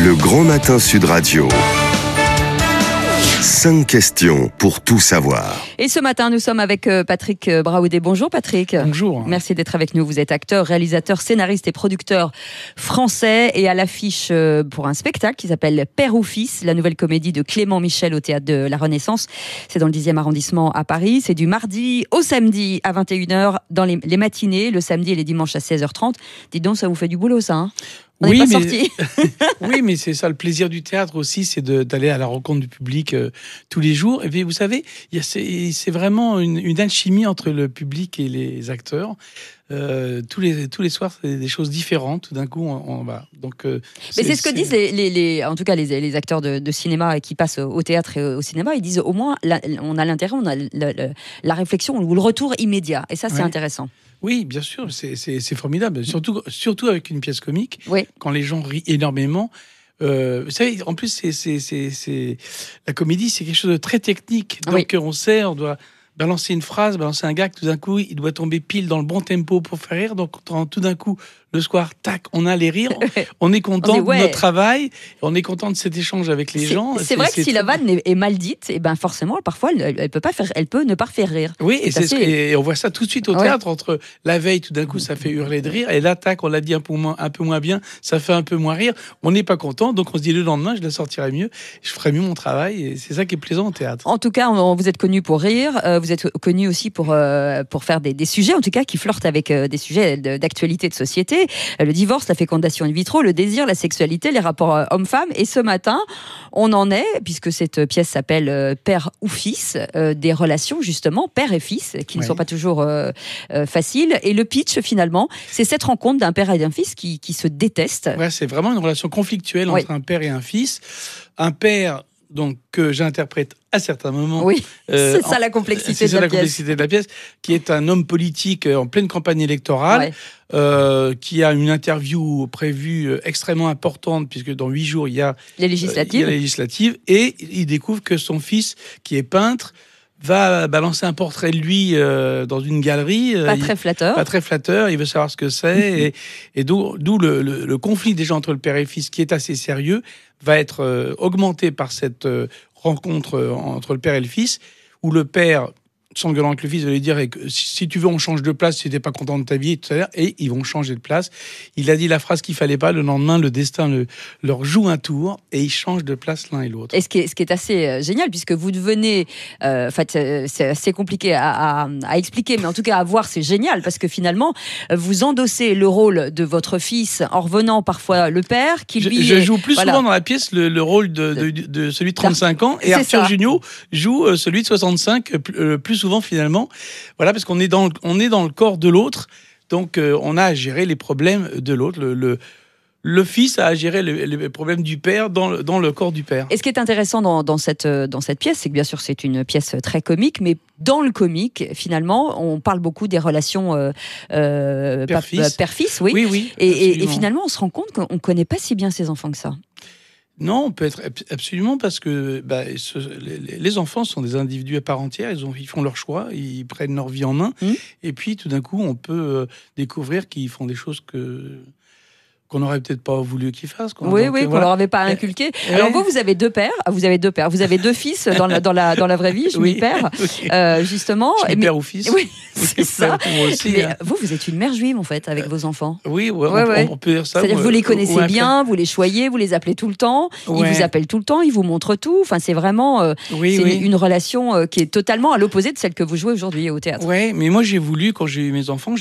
Le Grand Matin Sud Radio. 5 questions pour tout savoir. Et ce matin, nous sommes avec Patrick Braoudé. Bonjour Patrick. Bonjour. Merci d'être avec nous. Vous êtes acteur, réalisateur, scénariste et producteur français et à l'affiche pour un spectacle qui s'appelle Père ou Fils, la nouvelle comédie de Clément Michel au Théâtre de la Renaissance. C'est dans le 10e arrondissement à Paris. C'est du mardi au samedi à 21h dans les matinées, le samedi et les dimanches à 16h30. Dites donc, ça vous fait du boulot ça, hein? On n'est pas sorti. Oui, mais c'est ça le plaisir du théâtre aussi, c'est d'aller à la rencontre du public tous les jours. Et puis vous savez, c'est vraiment une alchimie entre le public et les acteurs. Tous les soirs, c'est des choses différentes. Tout d'un coup, on va. Donc, mais c'est ce que disent en tout cas les acteurs de cinéma qui passent au théâtre et au cinéma. Ils disent au moins, on a l'intérêt, on a la réflexion ou le retour immédiat. Et ça, c'est intéressant. Oui, bien sûr, c'est formidable. Surtout avec une pièce comique, quand les gens rient énormément. Vous savez, en plus, la comédie, c'est quelque chose de très technique. Donc, on doit balancer une phrase, balancer un gag, tout d'un coup, il doit tomber pile dans le bon tempo pour faire rire. Donc, tout d'un coup, le soir, tac, on a les rires, on est content de notre travail, on est content de cet échange avec les gens. C'est vrai que si la vanne est mal dite, et ben forcément, parfois, elle peut ne pas faire rire. Oui, et on voit ça tout de suite au théâtre, entre la veille, tout d'un coup, ça fait hurler de rire, et là, tac, on l'a dit un peu moins bien, ça fait un peu moins rire, on n'est pas content, donc on se dit le lendemain, je la sortirai mieux, je ferai mieux mon travail, et c'est ça qui est plaisant au théâtre. En tout cas, vous êtes connu pour rire, vous êtes connu aussi pour faire des sujets, en tout cas, qui flirtent avec des sujets d'actualité de société. Le divorce, la fécondation in vitro, le désir, la sexualité, les rapports hommes-femmes. Et ce matin, on en est, puisque cette pièce s'appelle Père ou Fils, des relations justement, père et fils, qui ne sont pas toujours faciles. Et le pitch, finalement, c'est cette rencontre d'un père et d'un fils qui se détestent. Ouais, c'est vraiment une relation conflictuelle entre un père et un fils. Un père, donc, que j'interprète à certains moments. Oui, c'est ça la complexité de la pièce, qui est un homme politique en pleine campagne électorale, qui a une interview prévue extrêmement importante, puisque dans 8 jours, il y a les législatives, et il découvre que son fils, qui est peintre, va balancer un portrait de lui dans une galerie. Pas très flatteur. Il veut savoir ce que c'est. et d'où le conflit déjà entre le père et le fils, qui est assez sérieux, va être augmenté par cette rencontre entre le père et le fils, où le père, s'engueulant avec le fils, va lui dire si tu veux, on change de place, si tu n'es pas content de ta vie, et ils vont changer de place. Il a dit la phrase qu'il fallait pas. Le lendemain, le destin leur joue un tour et ils changent de place l'un et l'autre. Et ce qui est assez génial, puisque vous devenez, c'est assez compliqué à expliquer, mais en tout cas à voir, c'est génial, parce que finalement, vous endossez le rôle de votre fils en revenant parfois le père, qui lui. Je joue plus souvent dans la pièce le rôle de celui de 35 ans, et Arthur Junio joue celui de 65 plus souvent finalement, voilà, parce qu'on est dans le corps de l'autre, donc on a à gérer les problèmes de l'autre. Le fils a à gérer les problèmes du père dans le corps du père. Et ce qui est intéressant dans cette pièce, c'est que bien sûr c'est une pièce très comique, mais dans le comique, finalement, on parle beaucoup des relations père-fils, oui. Et finalement, on se rend compte qu'on ne connaît pas si bien ses enfants que ça. Non, on peut être absolument, parce que les enfants sont des individus à part entière, ils font leur choix, ils prennent leur vie en main, et puis tout d'un coup, on peut découvrir qu'ils font des choses qu'on n'aurait peut-être pas voulu qu'ils fassent. Qu'on leur avait pas inculqué. Alors vous avez deux pères, vous avez deux fils dans la vraie vie, je m'y perds, justement. Je m'y perds au fils. Oui, c'est ça. Moi aussi, mais vous êtes une mère juive en fait, avec vos enfants. Oui, on peut dire ça. C'est-à-dire que vous les connaissez bien, vous les choyez, vous les appelez tout le temps, ils vous appellent tout le temps, ils vous montrent tout. Enfin, c'est vraiment une relation qui est totalement à l'opposé de celle que vous jouez aujourd'hui au théâtre. Oui, mais moi j'ai voulu, quand j'ai eu mes enfants,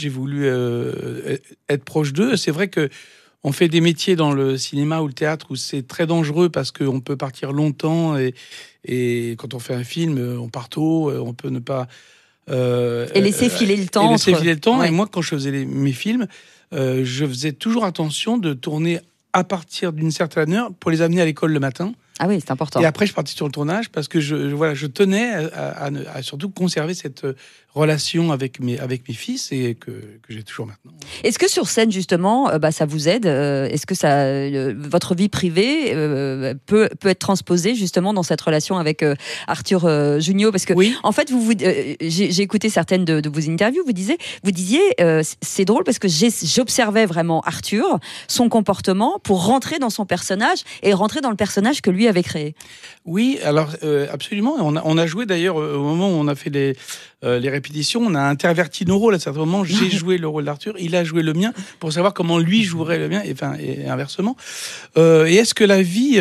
être proche d'eux. C'est vrai que on fait des métiers dans le cinéma ou le théâtre où c'est très dangereux, parce qu'on peut partir longtemps, et quand on fait un film, on part tôt, on peut ne pas... et laisser filer le temps. Et moi, quand je faisais mes films, je faisais toujours attention de tourner à partir d'une certaine heure pour les amener à l'école le matin. Ah oui, c'est important. Et après, je partais sur le tournage, parce que je tenais à surtout conserver cette relation avec mes fils et que j'ai toujours maintenant. Est-ce que sur scène, justement, ça vous aide? Est-ce que votre vie privée peut être transposée justement dans cette relation avec Arthur Jugnot? Parce que, en fait, j'ai écouté certaines de vos interviews, vous disiez, c'est drôle parce que j'observais vraiment Arthur, son comportement, pour rentrer dans son personnage et rentrer dans le personnage que lui avait créé. Oui, alors absolument. On a joué d'ailleurs au moment où on a fait les répétitions, on a interverti nos rôles. À certains moments, j'ai joué le rôle d'Arthur, il a joué le mien, pour savoir comment lui jouerait le mien, et inversement. Et est-ce que la vie...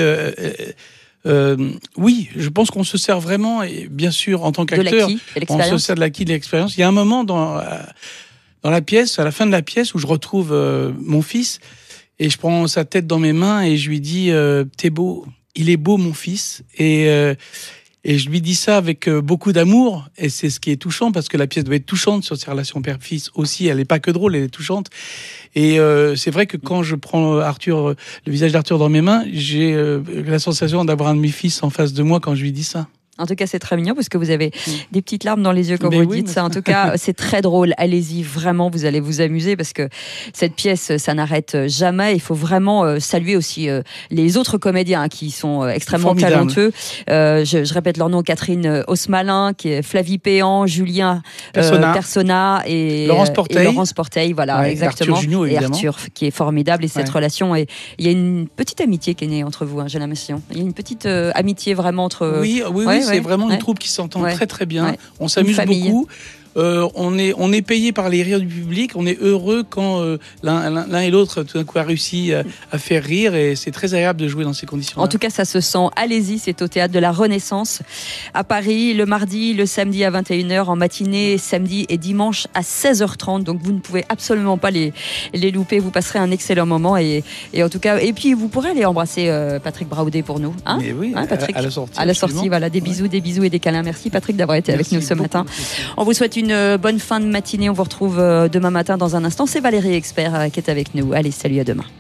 oui, je pense qu'on se sert vraiment, et bien sûr, en tant qu'acteur, on se sert de l'acquis, de l'expérience. Il y a un moment dans la pièce, à la fin de la pièce, où je retrouve mon fils, et je prends sa tête dans mes mains, et je lui dis « T'es beau, il est beau mon fils ». Et je lui dis ça avec beaucoup d'amour, et c'est ce qui est touchant, parce que la pièce doit être touchante sur ces relations père-fils aussi, elle n'est pas que drôle, elle est touchante. Et c'est vrai que quand je prends le visage d'Arthur dans mes mains, j'ai la sensation d'avoir un de mes fils en face de moi quand je lui dis ça. En tout cas, c'est très mignon parce que vous avez des petites larmes dans les yeux quand vous dites ça. En tout cas, c'est très drôle. Allez-y, vraiment, vous allez vous amuser parce que cette pièce, ça n'arrête jamais. Il faut vraiment saluer aussi les autres comédiens qui sont extrêmement talentueux. Je répète leur nom: Catherine Osmalin, qui est Flavie Péan, Julien Persona et Laurence Porteil. Voilà, exactement. Arthur Jugnot, évidemment. Et Arthur, qui est formidable. Et cette relation, il y a une petite amitié qui est née entre vous, j'ai l'impression. Il y a une petite amitié vraiment entre... Oui, c'est vraiment une troupe qui s'entend très très bien. On s'amuse beaucoup. On est payé par les rires du public. On est heureux quand l'un et l'autre tout d'un coup a réussi à faire rire, et c'est très agréable de jouer dans ces conditions-là. En tout cas, ça se sent. Allez-y, c'est au Théâtre de la Renaissance à Paris, le mardi, le samedi à 21h, en matinée, samedi et dimanche à 16h30. Donc vous ne pouvez absolument pas les louper. Vous passerez un excellent moment, et en tout cas, et puis vous pourrez aller embrasser Patrick Braoudé pour nous, Mais oui, Patrick, à la sortie. Voilà, des bisous et des câlins. Merci Patrick d'avoir été avec nous ce matin. On vous souhaite une bonne fin de matinée. On vous retrouve demain matin dans un instant. C'est Valérie Expert qui est avec nous. Allez, salut, à demain.